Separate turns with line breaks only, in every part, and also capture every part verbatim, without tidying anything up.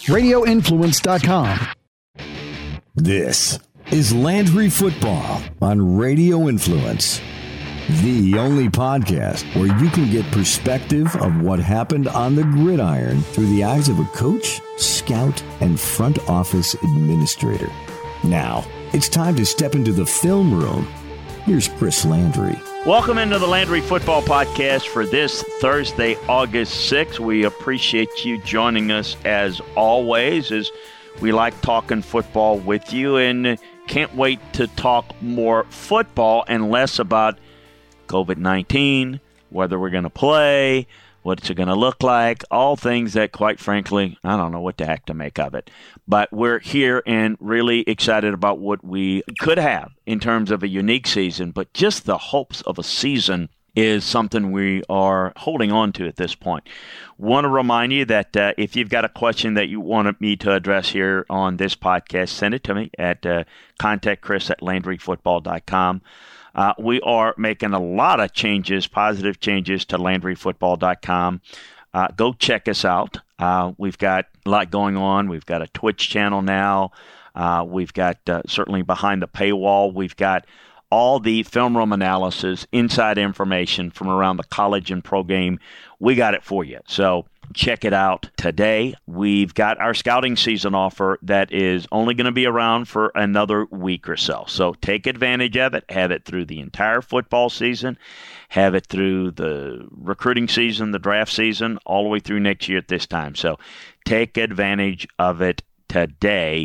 radio influence dot com.
This is Landry Football on Radio Influence, the only podcast where you can get perspective of what happened on the gridiron through the eyes of a coach, scout, and front office administrator. Now, it's time to step into the film room. Here's Chris Landry.
Welcome into the Landry Football Podcast for this Thursday, August sixth. We appreciate you joining us as always, as we like talking football with you, and can't wait to talk more football and less about covid nineteen, whether we're going to play, what's it going to look like, all things that, quite frankly, I don't know what the heck to make of it. But we're here and really excited about what we could have in terms of a unique season. But just the hopes of a season is something we are holding on to at this point. Want to remind you that uh, if you've got a question that you want me to address here on this podcast, send it to me at uh, contact chris at landry football dot com. Uh, we are making a lot of changes, positive changes to landry football dot com. Uh, go check us out. Uh, we've got a lot going on. We've got a Twitch channel now. Uh, we've got uh, certainly behind the paywall. We've got all the film room analysis, inside information from around the college and pro game. We got it for you. So check it out today. We've got our scouting season offer that is only going to be around for another week or so. So take advantage of it. Have it through the entire football season. Have it through the recruiting season, the draft season, all the way through next year at this time. So take advantage of it today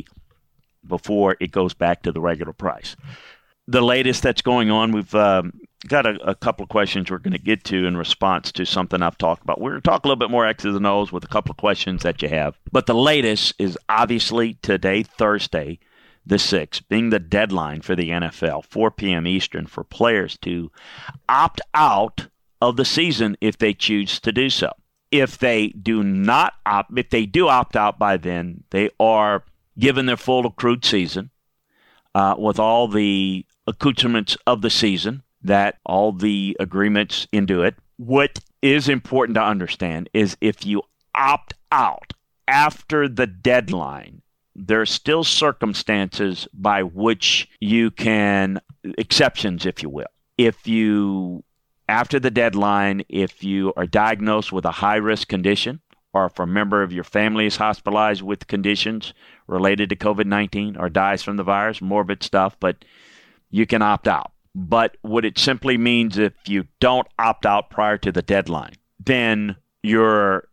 before it goes back to the regular price. The latest that's going on, we've um, got a, a couple of questions we're going to get to in response to something I've talked about. We're going to talk a little bit more X's and O's with a couple of questions that you have. But the latest is obviously today, Thursday, the sixth, being the deadline for the N F L, four p.m. Eastern, for players to opt out of the season if they choose to do so. If they do not opt, if they do opt out by then, they are given their full accrued season uh, with all the accoutrements of the season, that all the agreements into it. What is important to understand is if you opt out after the deadline, there are still circumstances by which you can, exceptions, if you will. If you, after the deadline, if you are diagnosed with a high-risk condition, or if a member of your family is hospitalized with conditions related to covid nineteen or dies from the virus, morbid stuff, but you can opt out. But what it simply means, if you don't opt out prior to the deadline, then you're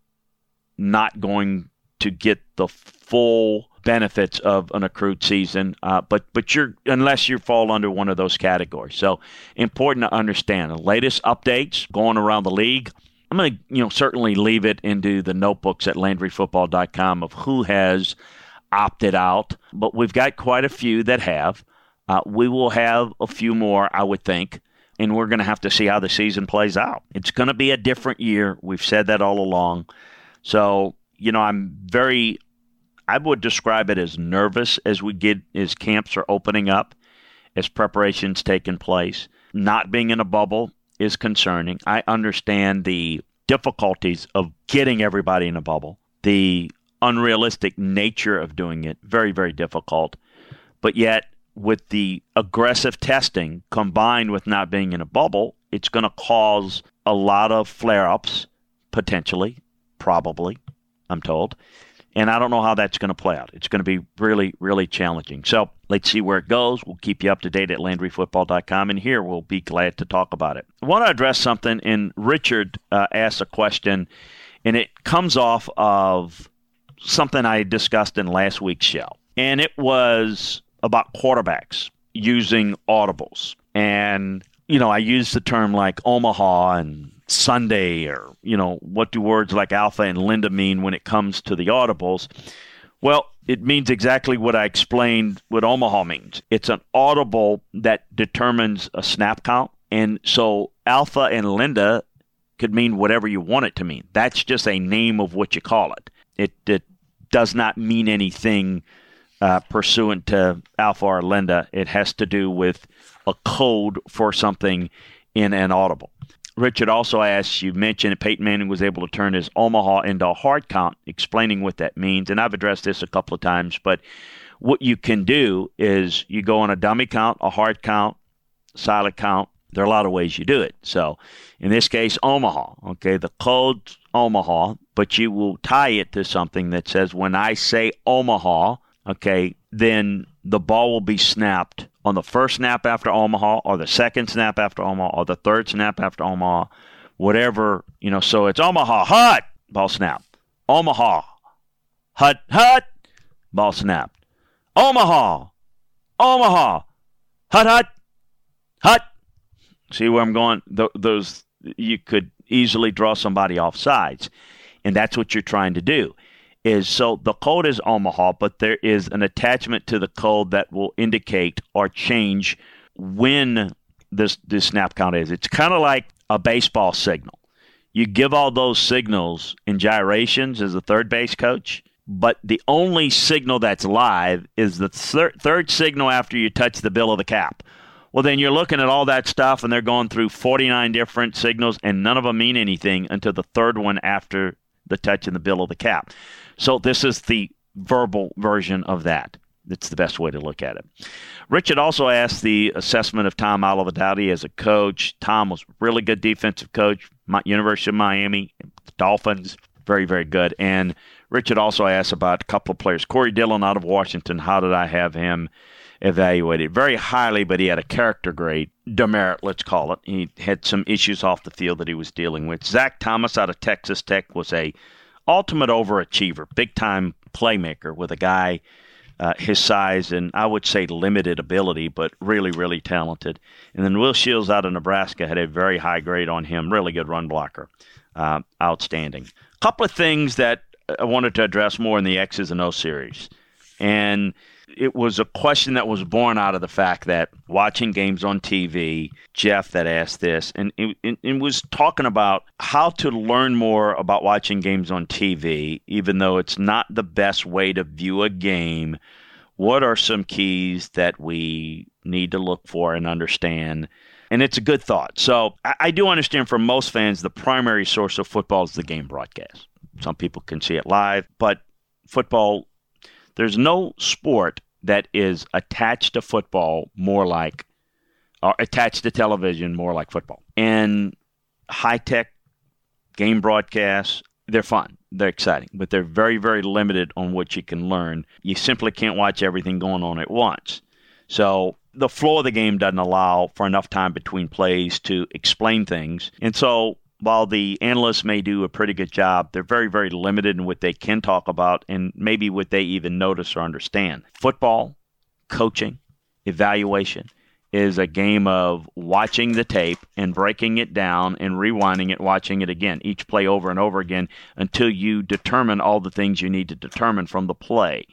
not going to get the full benefits of an accrued season, uh, but but you're unless you fall under one of those categories. So important to understand the latest updates going around the league. I'm going to you know certainly leave it into the notebooks at landry football dot com of who has opted out, but we've got quite a few that have. Uh, we will have a few more, I would think, and we're going to have to see how the season plays out. It's going to be a different year. We've said that all along. So, you know, I'm very, I would describe it as nervous as we get, as camps are opening up, as preparations taking place. Not being in a bubble is concerning. I understand the difficulties of getting everybody in a bubble, the unrealistic nature of doing it, very, very difficult. But yet, with the aggressive testing combined with not being in a bubble, it's going to cause a lot of flare-ups, potentially, probably, I'm told. And I don't know how that's going to play out. It's going to be really, really challenging. So let's see where it goes. We'll keep you up to date at landry football dot com, and here we'll be glad to talk about it. I want to address something, and Richard uh, asked a question, and it comes off of something I discussed in last week's show. And it was about quarterbacks using audibles. And, you know, I used the term like Omaha and Sunday, or, you know, what do words like Alpha and Linda mean when it comes to the audibles? Well, it means exactly what I explained what Omaha means. It's an audible that determines a snap count. And so Alpha and Linda could mean whatever you want it to mean. That's just a name of what you call it. It, it does not mean anything Uh, pursuant to Alpha or Linda. It has to do with a code for something in an audible. Richard also asks, you mentioned that Peyton Manning was able to turn his Omaha into a hard count, explaining what that means. And I've addressed this a couple of times, but what you can do is you go on a dummy count, a hard count, silent count. There are a lot of ways you do it. So in this case, Omaha, okay, the code's Omaha, but you will tie it to something that says when I say Omaha, okay, then the ball will be snapped on the first snap after Omaha or the second snap after Omaha or the third snap after Omaha, whatever, you know, so it's Omaha, hut, ball snap. Omaha, hut, hut, ball snap. Omaha, Omaha, hut, hut, hut. See where I'm going? Th- those you could easily draw somebody off sides, and that's what you're trying to do. Is so the code is Omaha, but there is an attachment to the code that will indicate or change when this this snap count is. It's kind of like a baseball signal. You give all those signals and gyrations as a third base coach, but the only signal that's live is the thir- third signal after you touch the bill of the cap. Well, then you're looking at all that stuff, and they're going through forty-nine different signals, and none of them mean anything until the third one after the touch and the bill of the cap. So this is the verbal version of that. That's the best way to look at it. Richard also asked the assessment of Tom Olivadotti as a coach. Tom was a really good defensive coach, University of Miami, Dolphins, very, very good. And Richard also asked about a couple of players. Corey Dillon out of Washington, how did I have him evaluated? Very highly, but he had a character grade, demerit, let's call it. He had some issues off the field that he was dealing with. Zach Thomas out of Texas Tech was a ultimate overachiever, big-time playmaker with a guy uh, his size and I would say limited ability, but really, really talented. And then Will Shields out of Nebraska had a very high grade on him, really good run blocker, uh, outstanding. A couple of things that I wanted to address more in the X's and O's series. And it was a question that was born out of the fact that watching games on T V, Jeff that asked this, and it, it, it was talking about how to learn more about watching games on T V, even though it's not the best way to view a game. What are some keys that we need to look for and understand? And it's a good thought. So I, I do understand for most fans, the primary source of football is the game broadcast. Some people can see it live, but football, there's no sport that is attached to football more like, or attached to television more like football. And high-tech game broadcasts, they're fun. They're exciting, but they're very, very limited on what you can learn. You simply can't watch everything going on at once. So the flow of the game doesn't allow for enough time between plays to explain things. And so while the analysts may do a pretty good job, they're very, very limited in what they can talk about and maybe what they even notice or understand. Football, coaching, evaluation is a game of watching the tape and breaking it down and rewinding it, watching it again, each play over and over again until you determine all the things you need to determine from the play.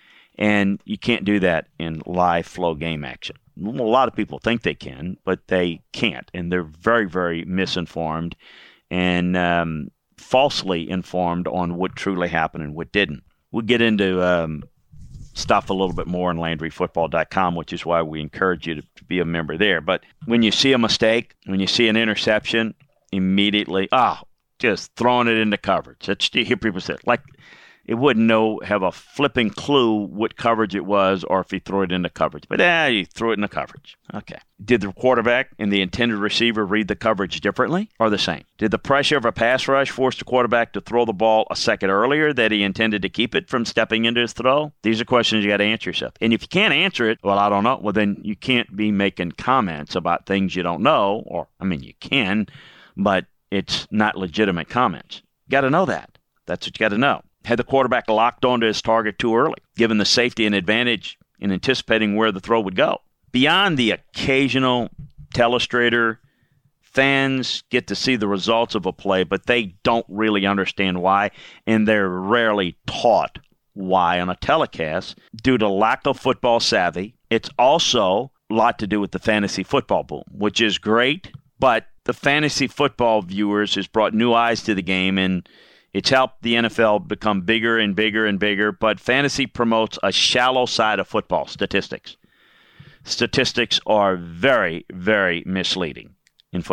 And you can't do that in live flow game action. A lot of people think they can, but they can't, and they're very, very misinformed and um, falsely informed on what truly happened and what didn't. We'll get into um, stuff a little bit more on Landry Football dot com, which is why we encourage you to, to be a member there. But when you see a mistake, when you see an interception, immediately, ah, oh, just throwing it into coverage. That's, you hear people say, like, it wouldn't know, have a flipping clue what coverage it was or if he threw it into coverage. But, eh, he threw it into coverage. Okay. Did the quarterback and the intended receiver read the coverage differently or the same? Did the pressure of a pass rush force the quarterback to throw the ball a second earlier that he intended to keep it from stepping into his throw? These are questions you got to answer yourself. And if you can't answer it, well, I don't know. Well, then you can't be making comments about things you don't know. Or, I mean, you can, but it's not legitimate comments. You got to know that. That's what you got to know. Had the quarterback locked onto his target too early, given the safety and advantage in anticipating where the throw would go. Beyond the occasional telestrator, fans get to see the results of a play, but they don't really understand why, and they're rarely taught why on a telecast due to lack of football savvy. It's also a lot to do with the fantasy football boom, which is great, but the fantasy football viewers has brought new eyes to the game, and it's helped the N F L become bigger and bigger and bigger, but fantasy promotes a shallow side of football statistics. Statistics are very, very misleading in football.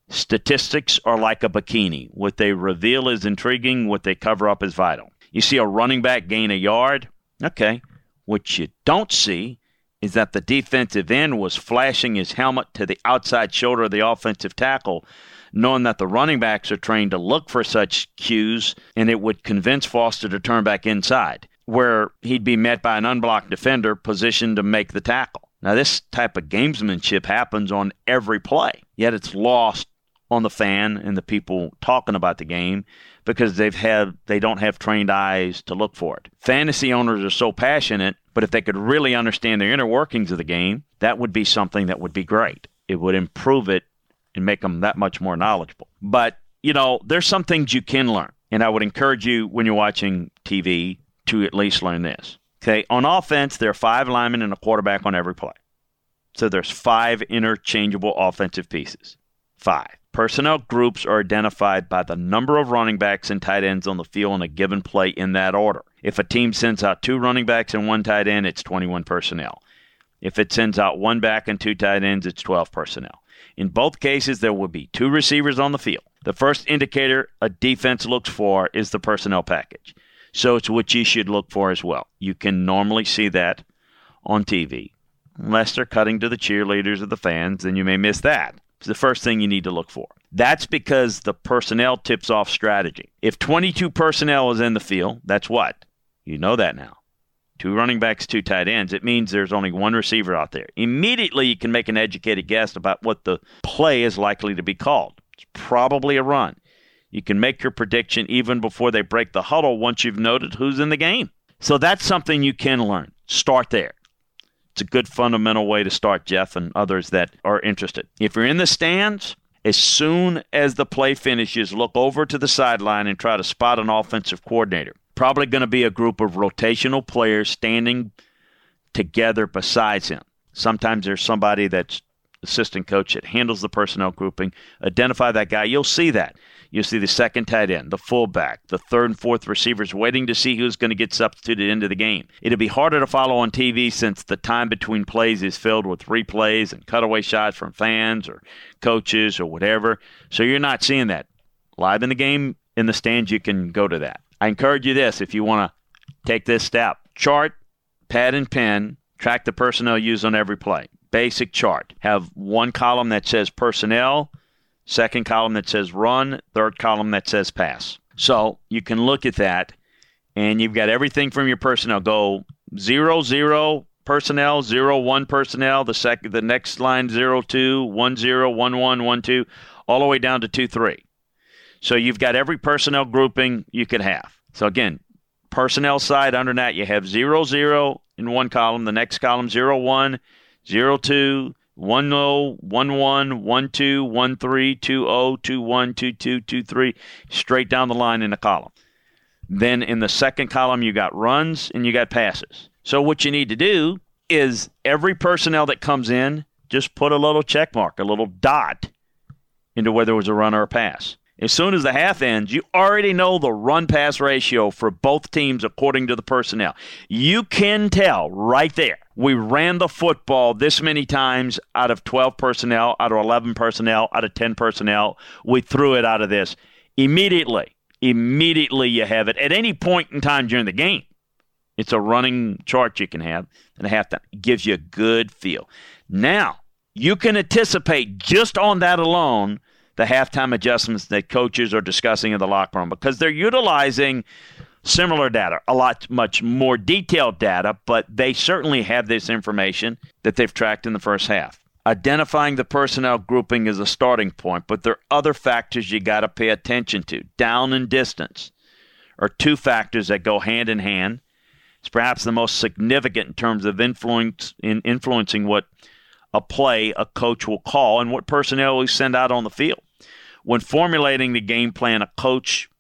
Statistics are like a bikini. What they reveal is intriguing. What they cover up is vital. You see a running back gain a yard? Okay. What you don't see is that the defensive end was flashing his helmet to the outside shoulder of the offensive tackle, knowing that the running backs are trained to look for such cues, and it would convince Foster to turn back inside, where he'd be met by an unblocked defender positioned to make the tackle. Now, this type of gamesmanship happens on every play, yet it's lost on the fan and the people talking about the game because they've had they don't have trained eyes to look for it. Fantasy owners are so passionate, but if they could really understand the inner workings of the game, that would be something that would be great. It would improve it and make them that much more knowledgeable. But, you know, there's some things you can learn, and I would encourage you when you're watching T V to at least learn this. Okay, on offense, there are five linemen and a quarterback on every play. So there's five interchangeable offensive pieces. Five. Personnel groups are identified by the number of running backs and tight ends on the field in a given play in that order. If a team sends out two running backs and one tight end, it's twenty-one personnel. If it sends out one back and two tight ends, it's twelve personnel. In both cases, there will be two receivers on the field. The first indicator a defense looks for is the personnel package. So it's what you should look for as well. You can normally see that on T V. Unless they're cutting to the cheerleaders or the fans, then you may miss that. It's the first thing you need to look for. That's because the personnel tips off strategy. If twenty-two personnel is in the field, that's what? You know that now. Two running backs, two tight ends. It means there's only one receiver out there. Immediately, you can make an educated guess about what the play is likely to be called. It's probably a run. You can make your prediction even before they break the huddle once you've noted who's in the game. So that's something you can learn. Start there. It's a good fundamental way to start, Jeff, and others that are interested. If you're in the stands, as soon as the play finishes, look over to the sideline and try to spot an offensive coordinator. Probably going to be a group of rotational players standing together besides him. Sometimes there's somebody that's assistant coach that handles the personnel grouping. Identify that guy. You'll see that. You'll see the second tight end, the fullback, the third and fourth receivers waiting to see who's going to get substituted into the game. It'll be harder to follow on T V since the time between plays is filled with replays and cutaway shots from fans or coaches or whatever. So you're not seeing that. Live in the game, in the stands, you can go to that. I encourage you this if you want to take this step. Chart, pad and pen, track the personnel used on every play. Basic chart. Have one column that says personnel, second column that says run, third column that says pass. So you can look at that, and you've got everything from your personnel. Go zero, zero personnel, zero, one personnel, the second, the next line zero, two, one, zero, one, one, one, two, all the way down to two, three. So you've got every personnel grouping you could have. So again, personnel side under that, you have zero, zero in one column, the next column zero, one, zero, two, one oh, one one, one two, one three, two oh, two one, two two, two three, straight down the line in a column. Then in the second column, you got runs and you got passes. So what you need to do is every personnel that comes in, just put a little check mark, a little dot into whether it was a run or a pass. As soon as the half ends, you already know the run-pass ratio for both teams according to the personnel. You can tell right there. We ran the football this many times out of twelve personnel, out of eleven personnel, out of ten personnel. We threw it out of this. Immediately, immediately you have it. At any point in time during the game, it's a running chart you can have and a halftime. It gives you a good feel. Now, you can anticipate just on that alone the halftime adjustments that coaches are discussing in the locker room because they're utilizing similar data, a lot much more detailed data, but they certainly have this information that they've tracked in the first half. Identifying the personnel grouping is a starting point, but there are other factors you got to pay attention to. Down and distance are two factors that go hand in hand. It's perhaps the most significant in terms of influence in influencing what a play a coach will call and what personnel we send out on the field. When formulating the game plan, a coach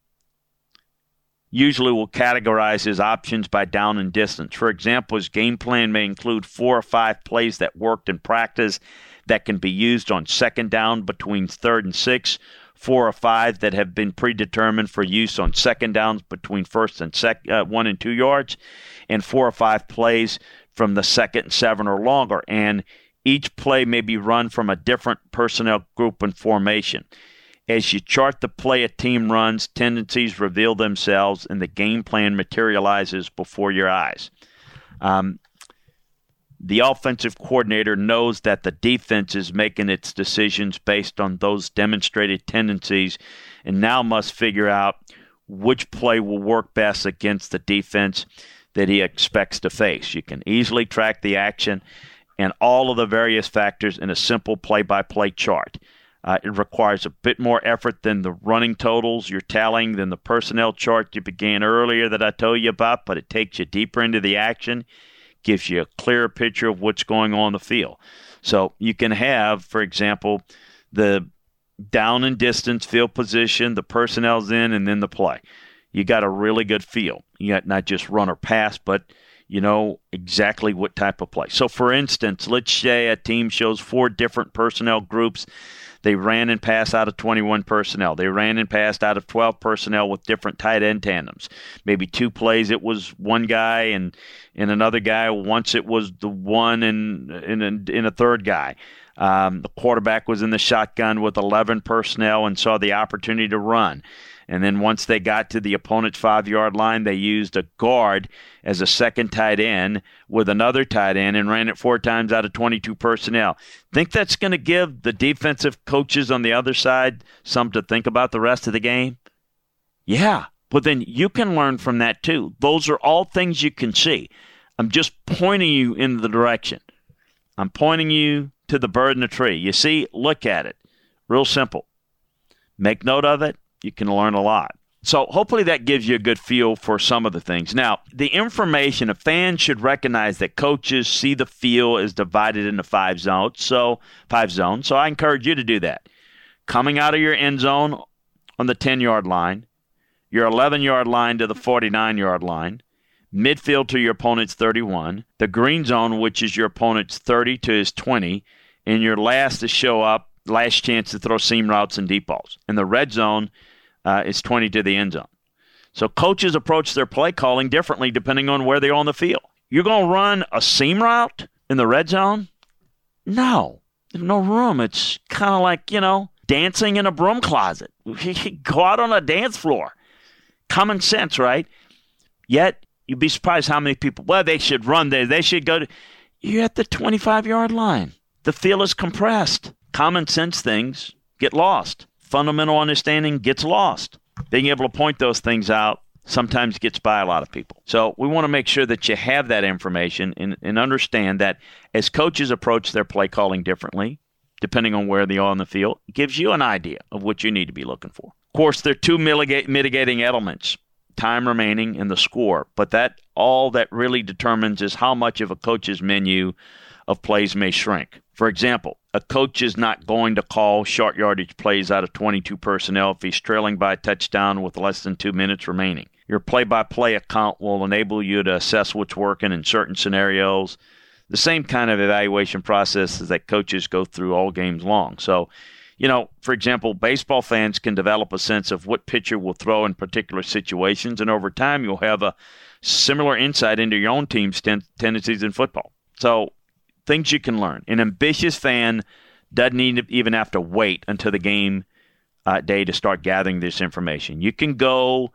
usually will categorize his options by down and distance. For example, his game plan may include four or five plays that worked in practice that can be used on second down between third and six, four or five that have been predetermined for use on second downs between first and sec, uh, one and two yards, and four or five plays from the second and seven or longer. And Each play may be run from a different personnel group and formation. As you chart the play a team runs, tendencies reveal themselves, and the game plan materializes before your eyes. Um, the offensive coordinator knows that the defense is making its decisions based on those demonstrated tendencies and now must figure out which play will work best against the defense that he expects to face. You can easily track the action and all of the various factors in a simple play-by-play chart. Uh, it requires a bit more effort than the running totals you're tallying than the personnel chart you began earlier that I told you about, but it takes you deeper into the action, gives you a clearer picture of what's going on in the field. So you can have, for example, the down and distance, field position, the personnel's in, and then the play. You got a really good feel. You got not just run or pass, but you know exactly what type of play. So, for instance, let's say a team shows four different personnel groups. They ran and passed out of twenty-one personnel. They ran and passed out of twelve personnel with different tight end tandems. Maybe two plays it was one guy and, and another guy. Once it was the one and, and, and a third guy. Um, the quarterback was in the shotgun with eleven personnel and saw the opportunity to run. And then once they got to the opponent's five-yard line, they used a guard as a second tight end with another tight end and ran it four times out of twenty-two personnel. Think that's going to give the defensive coaches on the other side something to think about the rest of the game? Yeah, but then you can learn from that too. Those are all things you can see. I'm just pointing you in the direction. I'm pointing you to the bird in the tree. You see, look at it. Real simple. Make note of it. You can learn a lot. So hopefully that gives you a good feel for some of the things. Now, the information, a fan should recognize that coaches see the field as divided into five zones. So five zones. So I encourage you to do that. Coming out of your end zone on the ten-yard line, your eleven-yard line to the forty-nine-yard line, midfield to your opponent's thirty-one, the green zone, which is your opponent's thirty to his twenty, and your last to show up, last chance to throw seam routes and deep balls. And the red zone uh, is twenty to the end zone. So coaches approach their play calling differently depending on where they are on the field. You're going to run a seam route in the red zone? No. There's no room. It's kind of like, you know, dancing in a broom closet. Go out on a dance floor. Common sense, right? Yet, you'd be surprised how many people, well, they should run there. They should go to, you're at the twenty-five-yard line. The field is compressed. Common sense things get lost. Fundamental understanding gets lost. Being able to point those things out sometimes gets by a lot of people. So we want to make sure that you have that information and, and understand that as coaches approach their play calling differently, depending on where they are on the field, it gives you an idea of what you need to be looking for. Of course, there are two mitigate, mitigating elements, time remaining and the score. But that all that really determines is how much of a coach's menu of plays may shrink. For example, a coach is not going to call short yardage plays out of twenty-two personnel if he's trailing by a touchdown with less than two minutes remaining. Your play-by-play account will enable you to assess what's working in certain scenarios. The same kind of evaluation process is that coaches go through all games long. So, you know, for example, baseball fans can develop a sense of what pitcher will throw in particular situations, and over time you'll have a similar insight into your own team's ten- tendencies in football. So, things you can learn. An ambitious fan doesn't need to even have to wait until the game uh, day to start gathering this information. You can go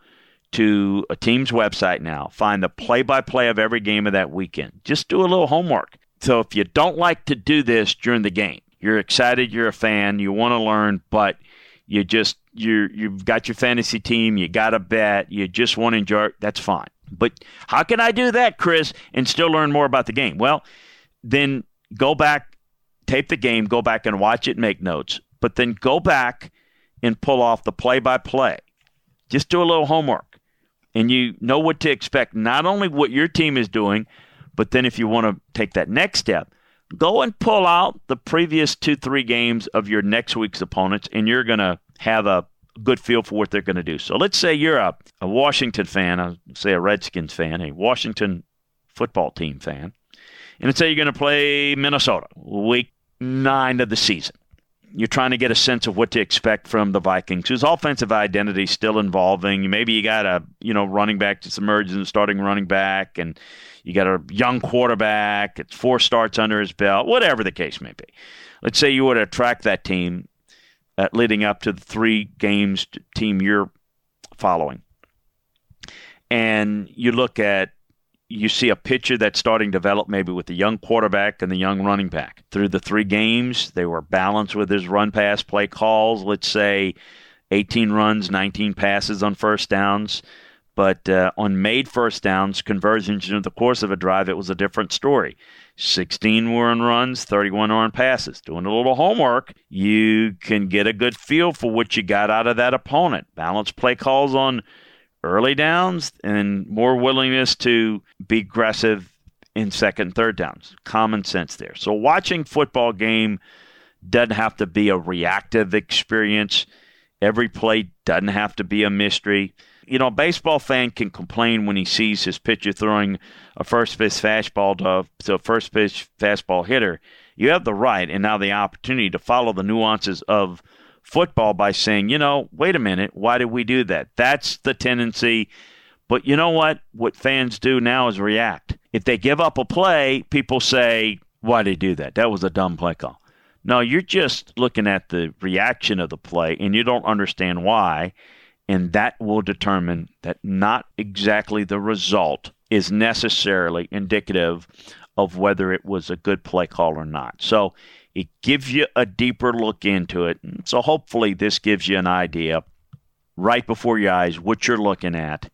to a team's website now, find the play-by-play of every game of that weekend. Just do a little homework. So if you don't like to do this during the game, you're excited, you're a fan, you want to learn, but you just you you've got your fantasy team, you got a bet, you just want to enjoy it, that's fine. But how can I do that, Chris, and still learn more about the game? Well, then go back, tape the game, go back and watch it, make notes, but then go back and pull off the play-by-play. Just do a little homework, and you know what to expect, not only what your team is doing, but then if you want to take that next step, go and pull out the previous two, three games of your next week's opponents, and you're going to have a good feel for what they're going to do. So let's say you're a, a Washington fan, I'll say a Redskins fan, a Washington football team fan, and let's say you're going to play Minnesota, week nine of the season. you're trying to get a sense of what to expect from the Vikings, whose offensive identity is still evolving. Maybe you got a you know running back that's emerging, starting running back, and you got a young quarterback. It's four starts under his belt, whatever the case may be. Let's say you were to track that team uh, leading up to the three games team you're following, and you look at you see a picture that's starting to develop maybe with the young quarterback and the young running back. Through the three games, they were balanced with his run-pass play calls. Let's say eighteen runs, nineteen passes on first downs. But uh, on made first downs, conversions in the course of a drive, it was a different story. sixteen were on runs, thirty-one were on passes. Doing a little homework, you can get a good feel for what you got out of that opponent. Balanced play calls on early downs and more willingness to be aggressive in second and third downs. Common sense there. So watching football game doesn't have to be a reactive experience. Every play doesn't have to be a mystery. You know, a baseball fan can complain when he sees his pitcher throwing a first pitch fastball to, to a first pitch fastball hitter. You have the right and now the opportunity to follow the nuances of football by saying, you know, wait a minute, why did we do that? That's the tendency. But you know what? What fans do now is react. If they give up a play, people say, why did they do that? That was a dumb play call. No, you're just looking at the reaction of the play, and you don't understand why, and that will determine that not exactly the result is necessarily indicative of whether it was a good play call or not. So it gives you a deeper look into it. So hopefully this gives you an idea right before your eyes what you're looking at,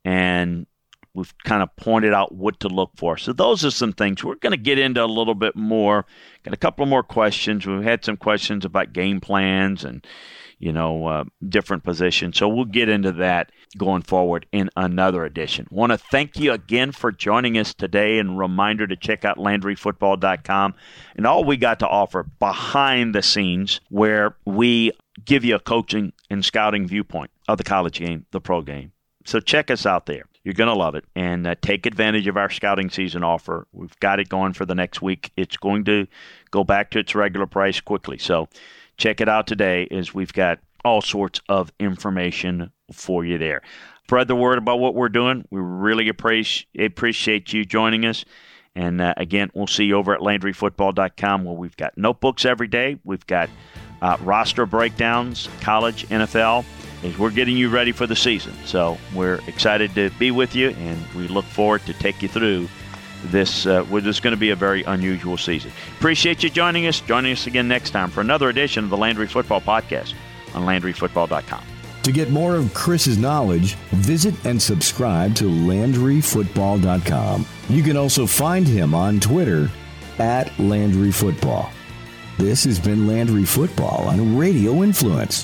and we've kind of pointed out what to look for. So those are some things we're going to get into a little bit more. Got a couple more questions. We've had some questions about game plans and, you know, uh, different positions. So we'll get into that going forward in another edition. Want to thank you again for joining us today, and reminder to check out Landry Football dot com and all we got to offer behind the scenes, where we give you a coaching and scouting viewpoint of the college game, the pro game. So check us out there. You're going to love it. And uh, take advantage of our scouting season offer. We've got it going for the next week. It's going to go back to its regular price quickly. So check it out today, as we've got all sorts of information for you there. Spread the word about what we're doing. We really appreciate appreciate you joining us. And uh, again, we'll see you over at Landry Football dot com, where we've got notebooks every day. We've got uh, roster breakdowns, college, N F L, as we're getting you ready for the season. So we're excited to be with you, and we look forward to take you through this. Uh, well, this is going to be a very unusual season. Appreciate you joining us. Joining us again next time for another edition of the Landry Football Podcast on Landry Football dot com.
To get more of Chris's knowledge, visit and subscribe to Landry Football dot com. You can also find him on Twitter at Landry Football. This has been Landry Football on Radio Influence.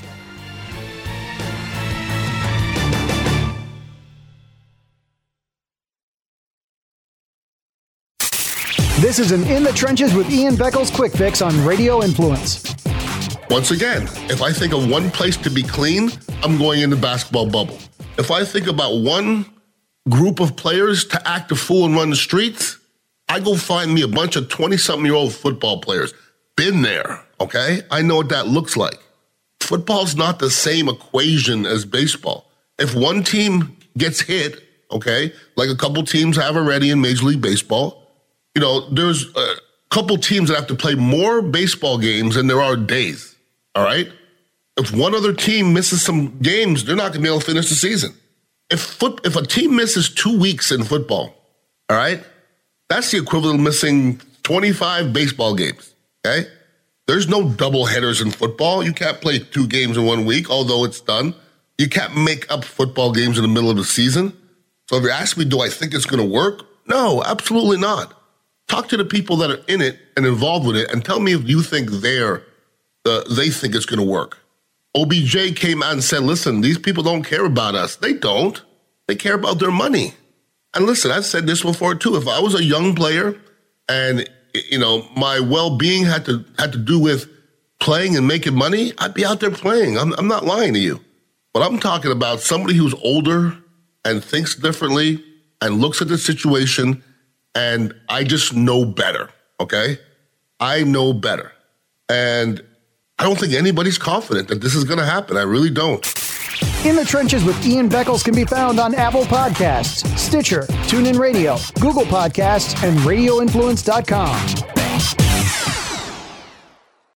This is an In the Trenches with Ian Beckles quick fix on Radio Influence.
Once again, if I think of one place to be clean, I'm going in the basketball bubble. If I think about one group of players to act a fool and run the streets, I go find me a bunch of twenty-something-year-old football players. Been there, okay? I know what that looks like. Football's not the same equation as baseball. If one team gets hit, okay, like a couple teams have already in Major League Baseball, you know, there's a couple teams that have to play more baseball games than there are days, all right? If one other team misses some games, they're not going to be able to finish the season. If foot, if a team misses two weeks in football, all right, that's the equivalent of missing twenty-five baseball games, okay? There's no double headers in football. You can't play two games in one week, although it's done. You can't make up football games in the middle of the season. So if you ask me, do I think it's going to work? No, absolutely not. Talk to the people that are in it and involved with it and tell me if you think they're, uh, they think it's going to work. O B J came out and said, listen, these people don't care about us. They don't. They care about their money. And listen, I've said this before too. If I was a young player and, you know, my well-being had to had to do with playing and making money, I'd be out there playing. I'm, I'm not lying to you. But I'm talking about somebody who's older and thinks differently and looks at the situation, and I just know better, okay? I know better. And I don't think anybody's confident that this is going to happen. I really don't.
In the Trenches with Ian Beckles can be found on Apple Podcasts, Stitcher, TuneIn Radio, Google Podcasts, and radio influence dot com.